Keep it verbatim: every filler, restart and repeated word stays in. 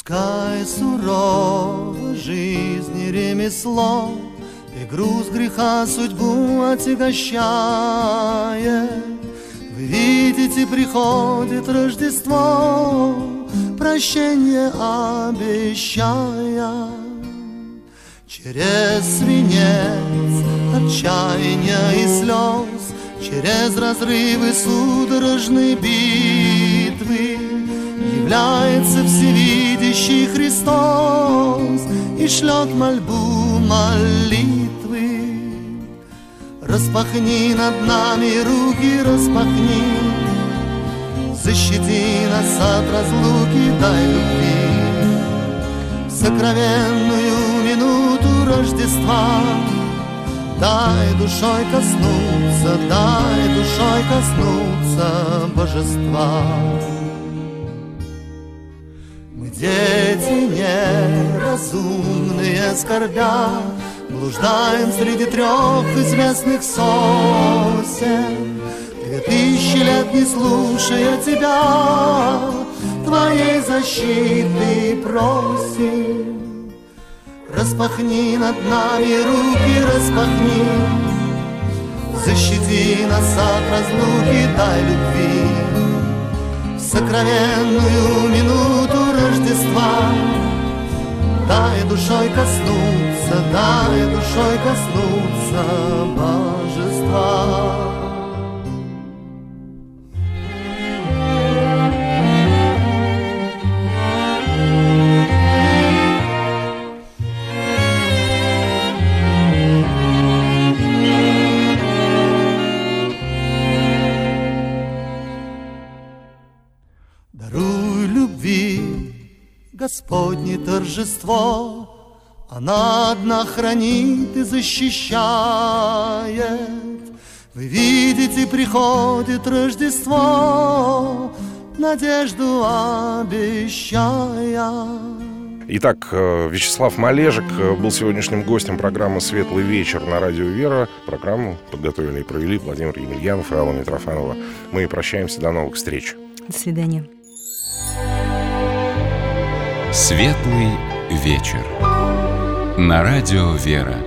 Пускай сурово жизни ремесло и груз греха судьбу отягощает. Вы видите, приходит Рождество, прощение обещая. Через свинец отчаяния и слез, через разрывы судорожной битвы является всевидящий Христос и шлет мольбу молитвы. Распахни над нами руки, распахни, защити нас от разлуки, дай любви. В сокровенную минуту Рождества дай душой коснуться, дай душой коснуться божества. Мы дети неразумные, скорбя, блуждаем среди трех известных сосен. Две тысячи лет не слушая тебя, твоей защиты просим. Распахни над нами руки, распахни, защити нас от разлуки, дай любви. В сокровенную минуту Рождества дай душой коснуться, дай душой коснуться божества. Господне торжество, она одна хранит и защищает. Вы видите, приходит Рождество, надежду обещая. Итак, Вячеслав Малежик был сегодняшним гостем программы «Светлый вечер» на радио «Вера». Программу подготовили и провели Владимир Емельянов и Алла Митрофанова. Мы прощаемся, до новых встреч. До свидания. «Светлый вечер» на радио «Вера».